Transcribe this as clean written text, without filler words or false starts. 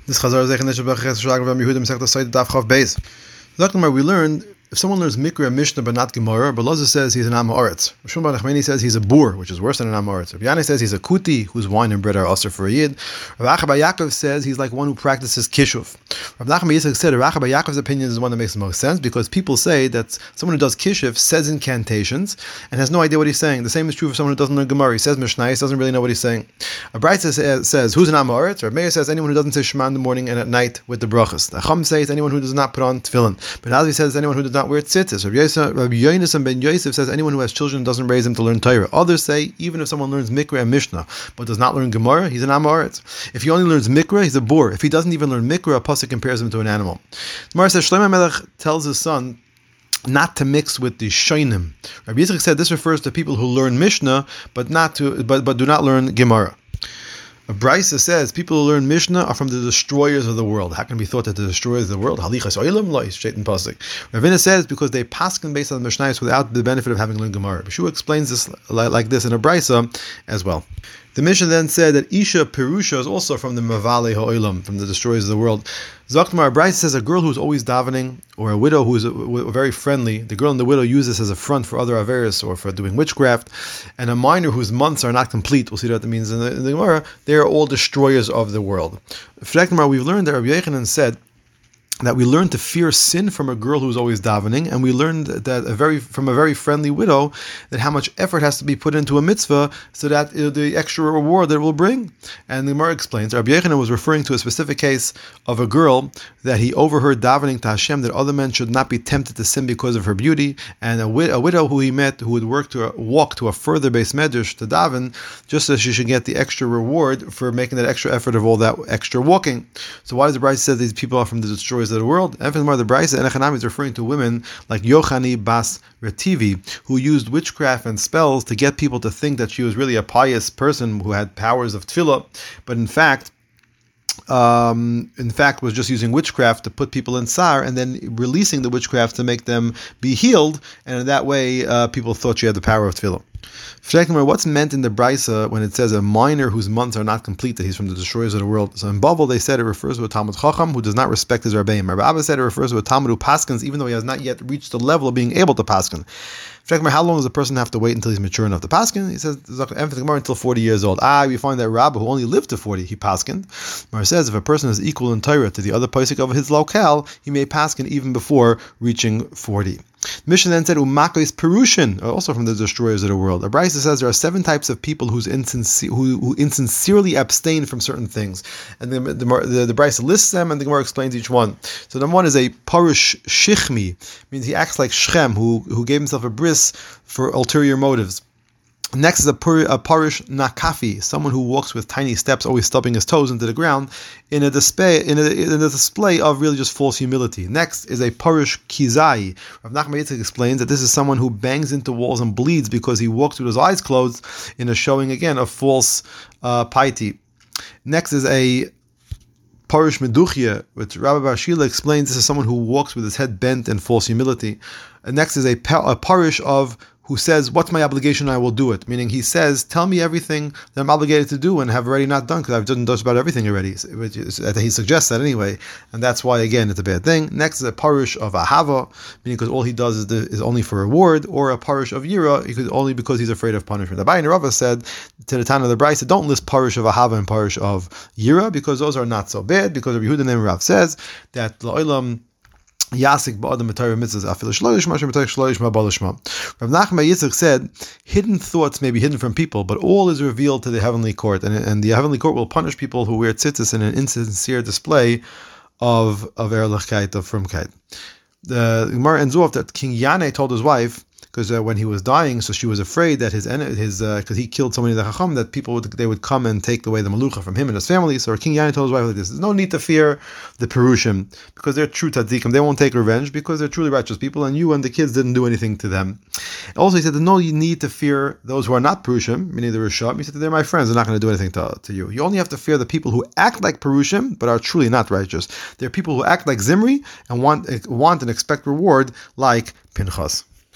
This Chazar Zeichen Neshubach Shag Ram Yehudim Sech the side Daf Chav Beis. We learned if someone learns Mikra and Mishnah but not Gemara, Belazar says he's an Am Haaretz. Rishon Bar Nachmani says he's a boor, which is worse than an Am Haaretz. Rabbi Yanai says he's a kuti, whose wine and bread are usher for a yid. Rav Acha bar Yaakov says he's like one who practices kishuv. Rav Nachman bar Yitzchak said Rav Acha bar Yaakov's opinion is the one that makes the most sense, because people say that someone who does kishuv says incantations and has no idea what he's saying. The same is true for someone who doesn't learn Gemara. He says Mishnah, doesn't really know what he's saying. A Braisa says who's an Am Haaretz? Rav Meir says anyone who doesn't say Shema in the morning and at night with the brachas. The Chum says anyone who does not put on tefillin. But Nazvi says anyone who does not wear tzitzis. Rabbi Yonasan ben Yosef says anyone who has children and doesn't raise them to learn Torah. Others say even if someone learns Mikra and Mishnah but does not learn Gemara, he's an Am Haaretz. If he only learns Mikra, he's a boor. If he doesn't even learn Mikra, a pasuk compares him to an animal. Gemara says Shlomo Melech tells his son not to mix with the shoinim. Rabbi Yitzchak said this refers to people who learn Mishnah but do not learn Gemara. Braisa says people who learn Mishnah are from the destroyers of the world. How can it be thought that the destroyers of the world? Halichas oilam lois shaitan pasuk. Ravina says because they paskin based on the Mishnayos without the benefit of having learned Gemara. Beshua explains this like this in a Braisa as well. The Mishnah then said that Isha Perusha is also from the Mavale Ha'olam, from the destroyers of the world. Zakmar Braisa says a girl who's always davening, or a widow who is very friendly, the girl and the widow use this as a front for other averis or for doing witchcraft, and a minor whose months are not complete, we'll see what that means in the Gemara, they are all destroyers of the world. We've learned that Rabbi Yechanan said that we learn to fear sin from a girl who's always davening, and we learned that from a very friendly widow that how much effort has to be put into a mitzvah so that the extra reward that it will bring. And the Gemara explains Rabbi Yechanan was referring to a specific case of a girl that he overheard davening to Hashem that other men should not be tempted to sin because of her beauty, and a widow who he met who would walk to a further base medrash to daven just so she should get the extra reward for making that extra effort of all that extra walking. So why does the Braisa say these people are from the destroyers of the world? And furthermore, the Braisa and Echanami is referring to women like Yochani Bas Retivi, who used witchcraft and spells to get people to think that she was really a pious person who had powers of tefillah, but in fact was just using witchcraft to put people in tsar and then releasing the witchcraft to make them be healed, and in that way people thought she had the power of tefillah. What's meant in the Braisa when it says a minor whose months are not complete, that he's from the destroyers of the world? So in Bavel they said it refers to a Talmud Chacham who does not respect his Rabbeim. Rabbi Abba said it refers to a Talmud who paskins even though he has not yet reached the level of being able to paskin. How long does a person have to wait until he's mature enough to paskin? He says until 40 years old. We find that Rabbi who only lived to 40, he paskined. Mar says if a person is equal in Torah to the other pasuk of his locale, he may paskin even before reaching 40. Mishnah then said Umakos Perushin, also from the destroyers of the world. The Braisa says there are 7 types of people who insincerely abstain from certain things, and the Braisa lists them, and the Gemara explains each one. So number 1 is a Parush Shichmi, means he acts like Shem, who gave himself a bris for ulterior motives. Next is a parish nakafi, someone who walks with tiny steps, always stubbing his toes into the ground, in a display of really just false humility. Next is a parish kizai. Rav Nachman Yitzchak explains that this is someone who bangs into walls and bleeds because he walks with his eyes closed, in a showing again of false piety. Next is a parish meduchia, which Rabbi Bar Shila explains this is someone who walks with his head bent in false humility. And next is a parish of who says, what's my obligation? I will do it. Meaning he says, tell me everything that I'm obligated to do and have already not done because I've done just about everything already. He suggests that anyway. And that's why, again, it's a bad thing. Next is a parish of ahava, meaning because all he does is only for reward, or a parish of yira, only because he's afraid of punishment. The Abaye Rava said to the Tana of the Braisa, don't list parish of ahava and parish of yira because those are not so bad, because Rabbi Yehuda and Rav says that la'olam Yasik ba'adam b'Torah mitzvahs afil shloish masher b'Torah shloish ma'balishma. Rav Nachman Yitzchak said, hidden thoughts may be hidden from people, but all is revealed to the heavenly court, and the heavenly court will punish people who wear tzitzis in an insincere display of ehrlichkeit, of frumkeit. The Gemara ends off that King Yanai told his wife, because when he was dying, so she was afraid that because he killed so many of the Chacham, that they would come and take away the Malucha from him and his family. So King Yanai told his wife like this: there's no need to fear the Perushim, because they're true tzaddikim. They won't take revenge because they're truly righteous people, and you and the kids didn't do anything to them. Also, he said there's no need to fear those who are not Perushim, meaning the Risham. He said they're my friends; they're not going to do anything to you. You only have to fear the people who act like Perushim but are truly not righteous. They're people who act like Zimri and want and expect reward like Pinchas.